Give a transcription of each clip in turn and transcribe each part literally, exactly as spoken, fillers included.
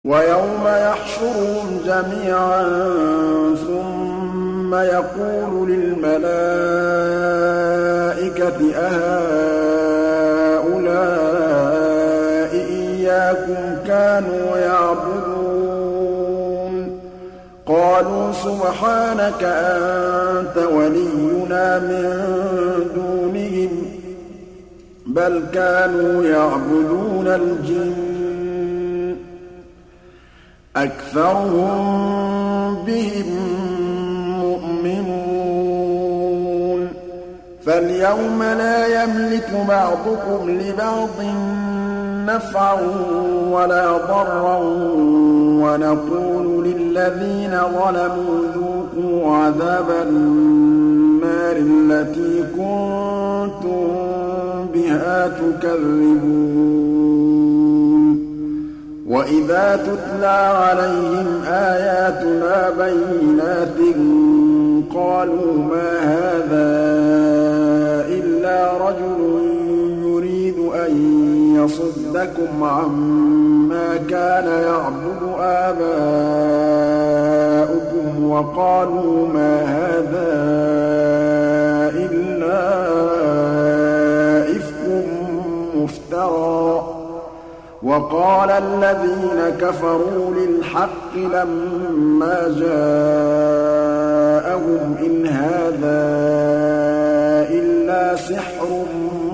وَيَوْمَ يَحْشُرُهُمْ جَمِيعًا ثُمَّ يَقُولُ لِلْمَلَائِكَةِ أَهَٰؤُلَاءِ إِيَّاكُمْ كَانُوا يَعْبُدُونَ قَالُوا سُبْحَانَكَ أَنتَ وَلِيُّنَا مِن دُونِهِم ۖ بَلْ كَانُوا يَعْبُدُونَ الْجِنَّ أَكْثَرُهُم بِهِم مُّؤْمِنُونَ فَالْيَوْمَ لَا يَمْلِكُ بَعْضُكُمْ لِبَعْضٍ نَّفْعًا وَلَا ضَرًّا وَنَقُولُ لِلَّذِينَ ظَلَمُوا ذُوقُوا عَذَابَ النَّارِ الَّتِي كُنتُم بِهَا تُكَذِّبُونَ وَإِذَا تُتْلَىٰ عَلَيْهِمْ آيَاتُنَا بَيِّنَاتٍ قَالُوا مَا هَٰذَا إِلَّا رَجُلٌ يُرِيدُ أَن يَصُدَّكُمْ عَمَّا كَانَ يَعْبُدُ آبَاؤُكُمْ وَقَالُوا مَا هَٰذَا إِلَّا إِفْكٌ مُّفْتَرًى وَقَالَ الَّذِينَ كَفَرُوا لِلْحَقِّ لَمَّا جَاءَهُمْ إِنْ هَٰذَا إِلَّا سِحْرٌ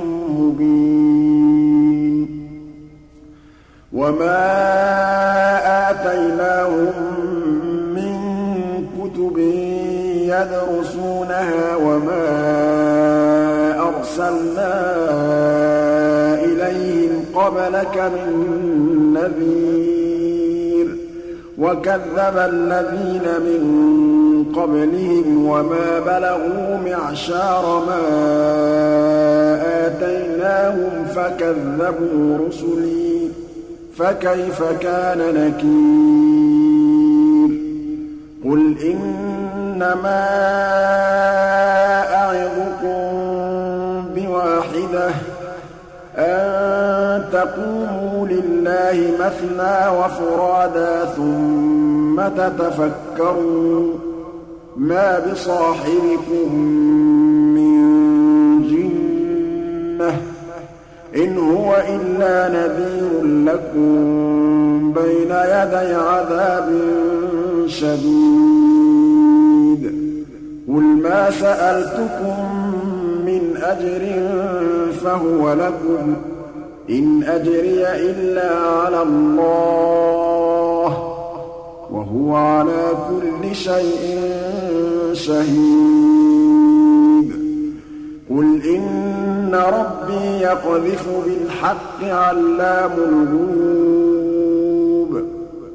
مُّبِينٌ وَمَا آتَيْنَاهُم مِّن كُتُبٍ يَدْرُسُونَهَا وَمَا أَرْسَلْنَا إِلَيْهِمْ قَبْلَكَ مِن نَّذِيرٍ وَكَذَّبَ الَّذِينَ مِن قَبْلِهِمْ وَمَا بَلَغُوا مِعْشَارَ مَا آتَيْنَاهُمْ فَكَذَّبُوا رُسُلِي فَكَيْفَ كَانَ نَكِيرِ قُلْ إِنَّمَا أَعِظُكُم بِوَاحِدَةٍ أَن تَقُومُوا لِلَّهِ مَثْنَىٰ وَفُرَادَىٰ ثُمَّ تَتَفَكَّرُوا مَا بِصَاحِبِكُم مِّن جِنَّةٍ إِنْ هُوَ إِلَّا نَذِيرٌ لَّكُم بَيْنَ يَدَيْ عَذَابٍ شَدِيدٍ قُلْ مَا سَأَلْتُكُم مِّنْ أَجْرٍ فَهُوَ لَكُمْ ۖ إِنْ أَجْرِيَ إِلَّا عَلَى اللَّهِ ۖ وَهُوَ عَلَىٰ كُلِّ شَيْءٍ شَهِيدٌ قُلْ إِنَّ رَبِّي يَقْذِفُ بِالْحَقِّ عَلَّامُ الْغُيُوبِ